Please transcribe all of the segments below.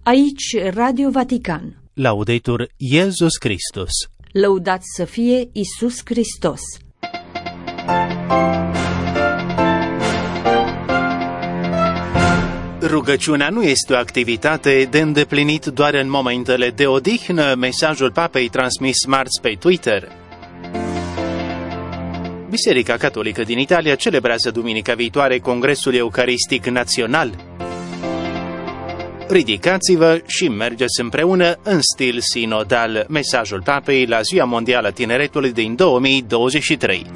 Aici Radio Vatican. Laudetur Iesus Christus. Lăudat să fie Iisus Hristos. Rugăciunea nu este o activitate de îndeplinit doar în momentele de odihnă, mesajul Papei transmis marți pe Twitter. Biserica Catolică din Italia celebrează duminica viitoare Congresul Eucaristic Național. Ridicați-vă și mergeți împreună în stil sinodal, mesajul Papei la Ziua Mondială a Tineretului din 2023.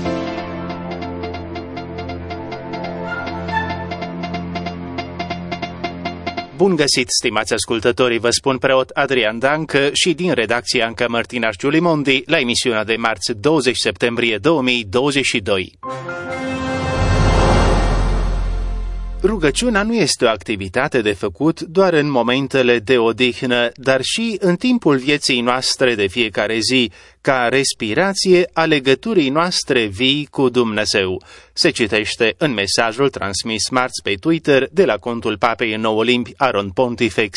Bun găsit, stimați ascultătorii, vă spun preot Adrian Dancă și din redacția Anca Mărtinaș Giulimondi la emisiunea de marți 20 septembrie 2022. Rugăciunea nu este o activitate de făcut doar în momentele de odihnă, dar și în timpul vieții noastre de fiecare zi, ca respirație a legăturii noastre vii cu Dumnezeu. Se citește în mesajul transmis marți pe Twitter de la contul Papei în 9 limbi Aron Pontifex.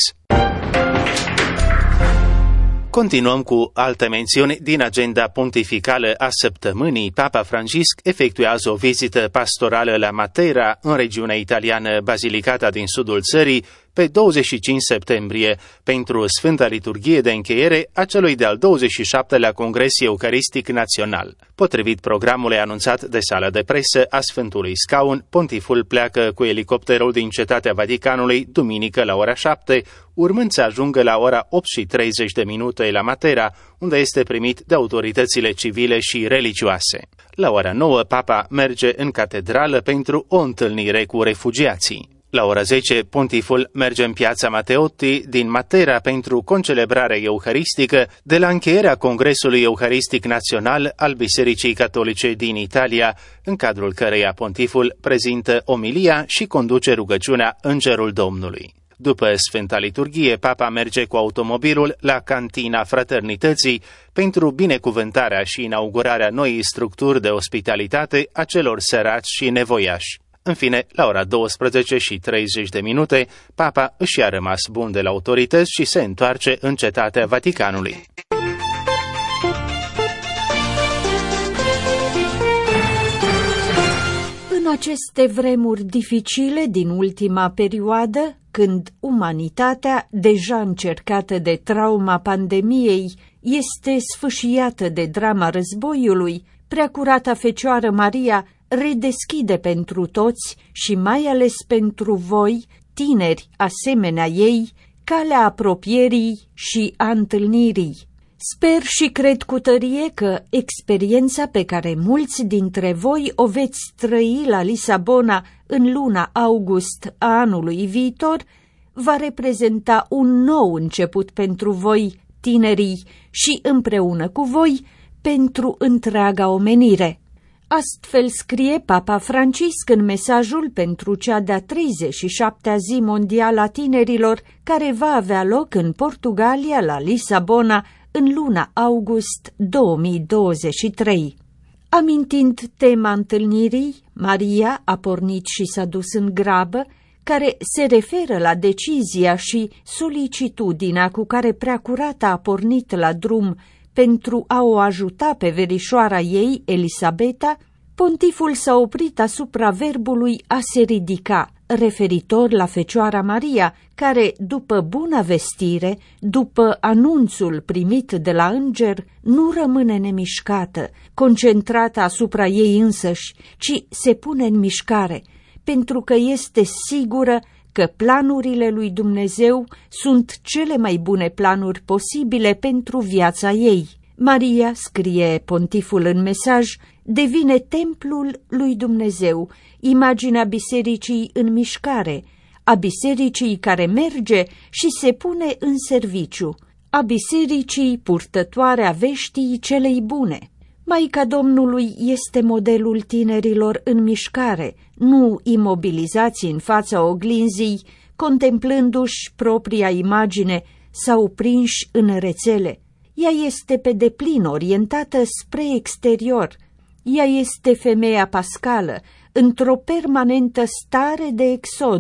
Continuăm cu alte mențiuni din agenda pontificală a săptămânii. Papa Francisc efectuează o vizită pastorală la Matera, în regiunea italiană Basilicata din sudul țării, pe 25 septembrie, pentru Sfânta Liturghie de încheiere a celui de-al 27-lea Congres Eucaristic Național. Potrivit programului anunțat de sala de presă a Sfântului Scaun, pontiful pleacă cu elicopterul din Cetatea Vaticanului duminică la ora 7, urmând să ajungă la ora 8:30 la Matera, unde este primit de autoritățile civile și religioase. La ora 9, Papa merge în catedrală pentru o întâlnire cu refugiații. La ora 10, pontiful merge în piața Matteotti din Matera pentru concelebrarea euharistică de la încheierea Congresului Eucaristic Național al Bisericii Catolice din Italia, în cadrul căreia pontiful prezintă omilia și conduce rugăciunea Îngerul Domnului. După Sfânta Liturghie, Papa merge cu automobilul la Cantina Fraternității pentru binecuvântarea și inaugurarea noii structuri de ospitalitate a celor săraci și nevoiași. În fine, la ora 12:30, Papa își a rămas bun de la autorități și se întoarce în Cetatea Vaticanului. În aceste vremuri dificile din ultima perioadă, când umanitatea, deja încercată de trauma pandemiei, este sfâșiată de drama războiului, Preacurata Fecioară Maria redeschide pentru toți și mai ales pentru voi, tineri asemenea ei, calea apropierii și a întâlnirii. Sper și cred cu tărie că experiența pe care mulți dintre voi o veți trăi la Lisabona în luna august a anului viitor va reprezenta un nou început pentru voi, tinerii, și împreună cu voi pentru întreaga omenire. Astfel scrie Papa Francisc în mesajul pentru cea de-a 37-a zi mondială a tinerilor, care va avea loc în Portugalia, la Lisabona, în luna august 2023. Amintind tema întâlnirii, Maria a pornit și s-a dus în grabă, care se referă la decizia și solicitudinea cu care Preacurata a pornit la drum pentru a o ajuta pe verișoara ei, Elisabeta. Pontiful s-a oprit asupra verbului a se ridica, referitor la Fecioara Maria, care, după buna vestire, după anunțul primit de la înger, nu rămâne nemișcată, concentrată asupra ei însăși, ci se pune în mișcare, pentru că este sigură că planurile lui Dumnezeu sunt cele mai bune planuri posibile pentru viața ei. Maria, scrie pontiful în mesaj, devine templul lui Dumnezeu, imaginea bisericii în mișcare, a bisericii care merge și se pune în serviciu, a bisericii purtătoare a veștii celei bune. Maica Domnului este modelul tinerilor în mișcare, nu imobilizați în fața oglinzii, contemplându-și propria imagine sau prinși în rețele. Ea este pe deplin orientată spre exterior. Ea este femeia pascală, într-o permanentă stare de exod,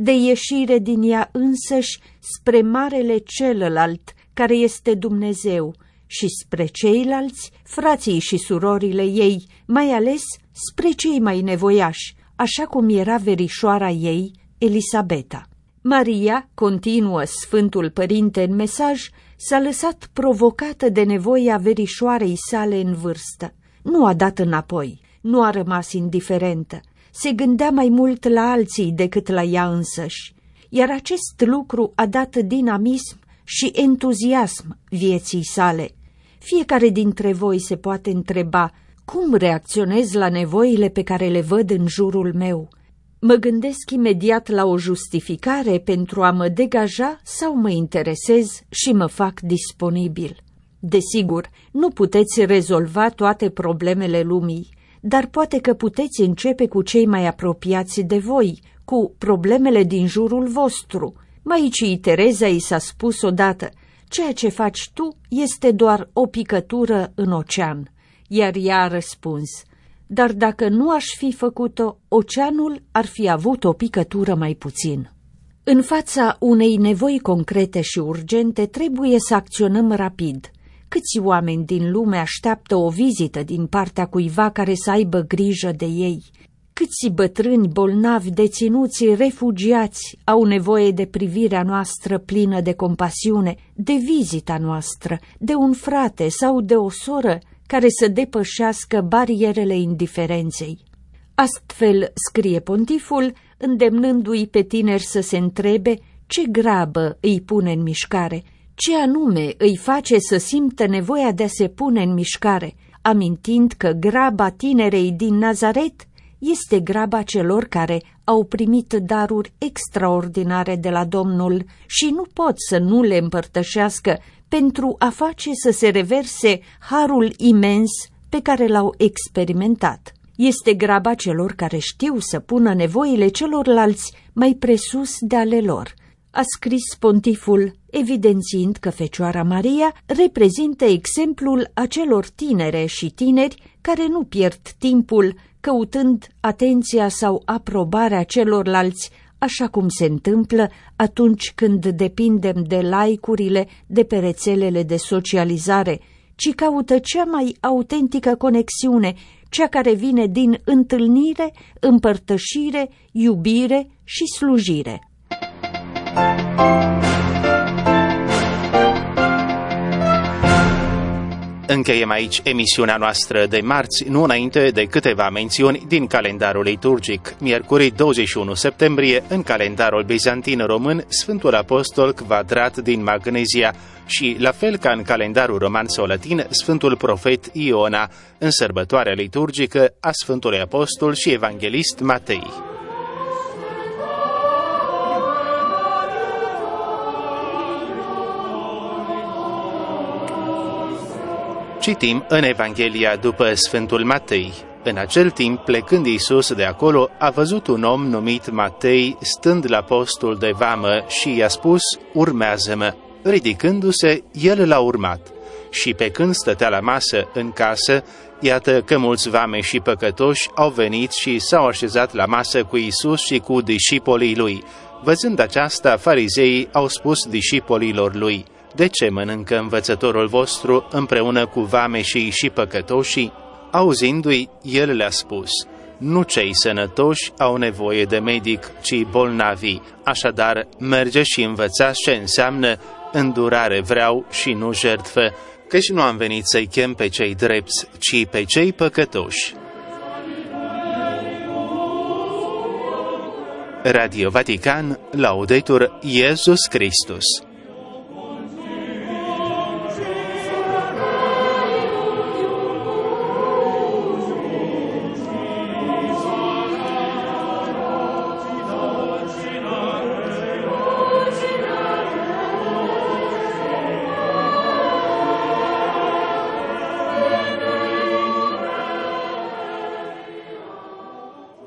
de ieșire din ea însăși spre marele celălalt, care este Dumnezeu, și spre ceilalți, frații și surorile ei, mai ales spre cei mai nevoiași, așa cum era verișoara ei, Elisabeta. Maria, continuă Sfântul Părinte în mesaj, s-a lăsat provocată de nevoia verișoarei sale în vârstă. Nu a dat înapoi, nu a rămas indiferentă, se gândea mai mult la alții decât la ea însăși, iar acest lucru a dat dinamism și entuziasm vieții sale. Fiecare dintre voi se poate întreba: cum reacționez la nevoile pe care le văd în jurul meu? Mă gândesc imediat la o justificare pentru a mă degaja sau mă interesez și mă fac disponibil? Desigur, nu puteți rezolva toate problemele lumii, dar poate că puteți începe cu cei mai apropiați de voi, cu problemele din jurul vostru. Maicii Tereza i s-a spus odată: ceea ce faci tu este doar o picătură în ocean, iar ea a răspuns: dar dacă nu aș fi făcut-o, oceanul ar fi avut o picătură mai puțin. În fața unei nevoi concrete și urgente trebuie să acționăm rapid. Câți oameni din lume așteaptă o vizită din partea cuiva care să aibă grijă de ei? Câți bătrâni bolnavi, deținuți, refugiați au nevoie de privirea noastră plină de compasiune, de vizita noastră, de un frate sau de o soră care să depășească barierele indiferenței. Astfel, scrie pontiful, îndemnându-i pe tineri să se întrebe ce grabă îi pune în mișcare, ce anume îi face să simtă nevoia de a se pune în mișcare, amintind că graba tinerei din Nazaret este graba celor care au primit daruri extraordinare de la Domnul și nu pot să nu le împărtășească pentru a face să se reverse harul imens pe care l-au experimentat. Este graba celor care știu să pună nevoile celorlalți mai presus de ale lor, a scris pontiful, evidențiind că Fecioara Maria reprezintă exemplul acelor tinere și tineri care nu pierd timpul căutând atenția sau aprobarea celorlalți, așa cum se întâmplă atunci când depindem de like-urile de pe rețelele de socializare, ci caută cea mai autentică conexiune, cea care vine din întâlnire, împărtășire, iubire și slujire. Încheiem aici emisiunea noastră de marți, nu înainte de câteva mențiuni din calendarul liturgic. Miercuri 21 septembrie, în calendarul bizantin român, Sfântul Apostol Quadrat din Magnezia și, la fel ca în calendarul roman-latin, Sfântul Profet Iona, în sărbătoarea liturgică a Sfântului Apostol și Evanghelist Matei. Citim în Evanghelia după Sfântul Matei. În acel timp, plecând Iisus de acolo, a văzut un om numit Matei stând la postul de vamă și i-a spus: urmează-mă. Ridicându-se, el l-a urmat. Și pe când stătea la masă în casă, iată că mulți vame și păcătoși au venit și s-au așezat la masă cu Iisus și cu discipolii lui. Văzând aceasta, farizeii au spus discipoliilor lui: de ce mănâncă învățătorul vostru împreună cu vame și păcătoșii? Auzindu-i, el le-a spus: nu cei sănătoși au nevoie de medic, ci bolnavii. Așadar, mergeți și învățați ce înseamnă îndurare vreau și nu jertfă, căci nu am venit să-i chem pe cei drepți, ci pe cei păcătoși. Radio Vatican, Laudetur Iesus Christus.